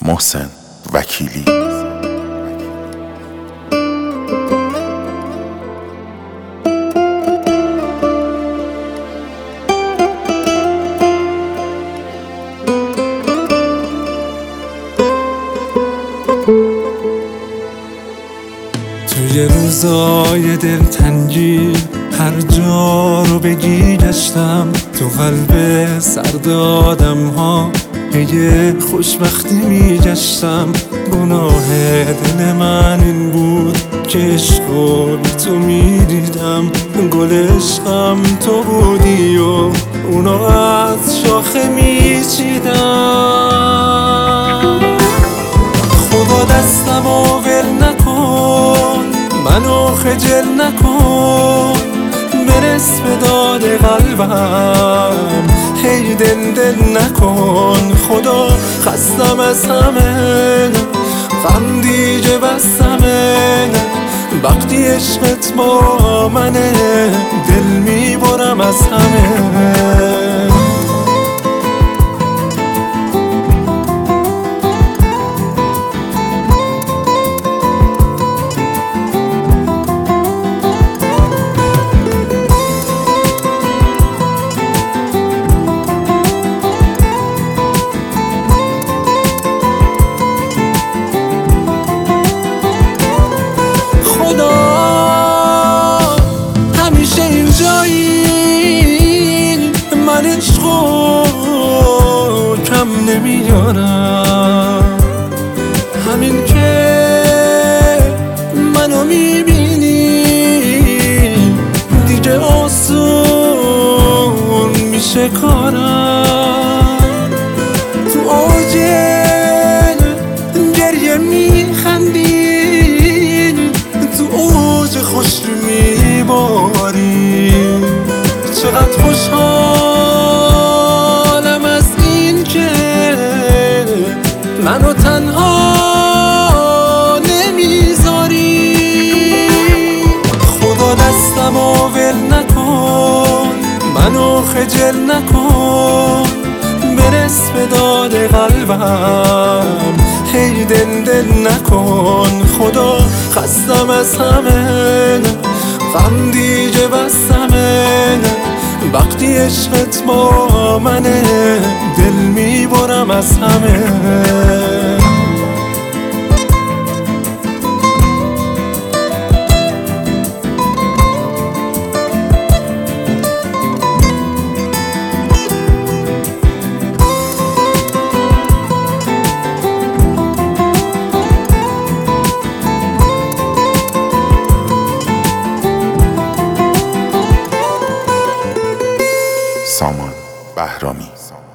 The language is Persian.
محسن وکیلی. توی روزای دلتنگی هر جا رو بگی گشتم، تو قلب سرد آدم ها یه خوشبختی میگشتم. گناه دل من این بود که عشقو بی تو میدیدم، گل عشقم تو بودی و اونو از شاخه میچیدم. خدا دستمو ول نکن، منو خجل نکن، برس به داد قلبم، هی دل نکن. خدا خستم از همه، غم دیگه بستمه، وقتی عشقت با منه دل میبرم از همه. من عشقو کم نمیارم، همین که منو میبینی دیگه آسون میشه کارم. تو اوج گریه میخندی، تو اوج خوش میباری، چقدر خوشحالم از این که منو تنها نمیذاری. خدا دستمو ول نکن، منو خجل نکن، برس به داد قلبم، هی دل نکن. خدا خستم از همه، غم دیگه بستمه، وقتی عشقت با منه دل میبرم از همه. سامان بهرامی.